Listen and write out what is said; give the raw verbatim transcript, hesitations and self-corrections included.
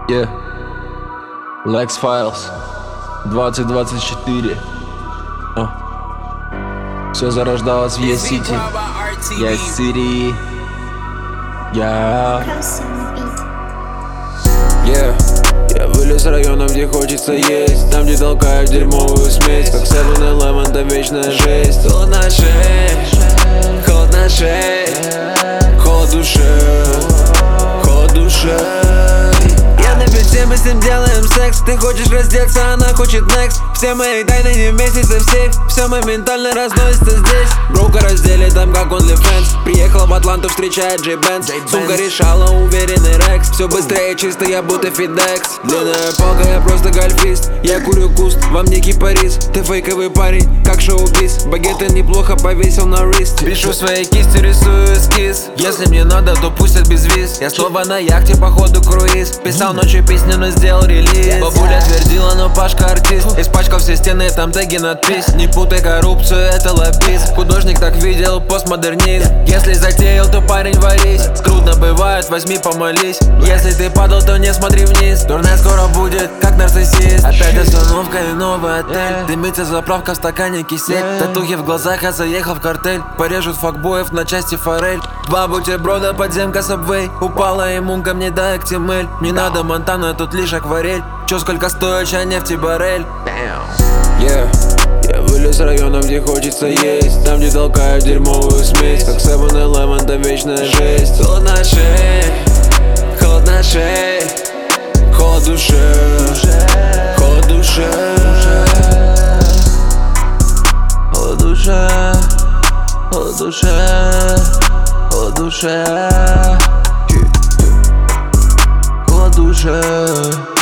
Yeah. Lex Files двадцать двадцать четыре. uh. Все зарождалось в Е-Сити. Я из Сирии. Я yeah. Я вылез с районов, где хочется есть, там, где толкают дерьмовую смесь. Как севен элевен, это вечная жесть. Холод на шее, холод на шее, холод в душе, холод в душе. Я на пяти, мы с ним делаем секс. Ты хочешь раздеться, она хочет next. Все мои тайны не вместятся в сейф. Все моментально разносится здесь. Броука раздели там, как OnlyFans. Приехал в Атланту, встречает Джей Бенц. Сумка решала, уверенный Рекс. Все быстрее, чисто, я будто Фидекс. Длинная палка, я просто гольфист. Я курю куст, вам не кипарис. Ты фейковый парень, как шоу-биз. Багеты неплохо повесил на рист. Пишу своей кисти, рисую эскиз. Если мне надо, то пустят без виз. Я снова на яхте, походу круиз. Писал ночью песню, но сделал релиз. Бабуля твердила, но Пашка артист. Испачкал все стены, там теги, надпись. Не путай коррупцию, это лоббист. Художник так видел, постмодернизм. Если затеял, то парень варись. Трудно бывает, возьми, помолись. Если ты падал, то не смотри вниз. Дурная скоро будет, как нарциссист. Опять остановка и новый отель. Дымится заправка в стакане кисель. Татухи в глазах, я заехал в картель. Порежут факбоев на части форель. Два бутерброда, подземка, сабвей. Упала ему ко мне, да, актимель. Не надо Монтана, тут лишь акварель. Чё, сколько стоит, чай, нефти, баррель. Yeah. Я вылез с районов, где хочется есть, там, где толкают дерьмовую смесь. Как севен элевен, это вечная жесть. Холод на шее, холод на шее, холод в душе, холод в душе, холод в душе, холод в душе, холод в душе, холод в душе.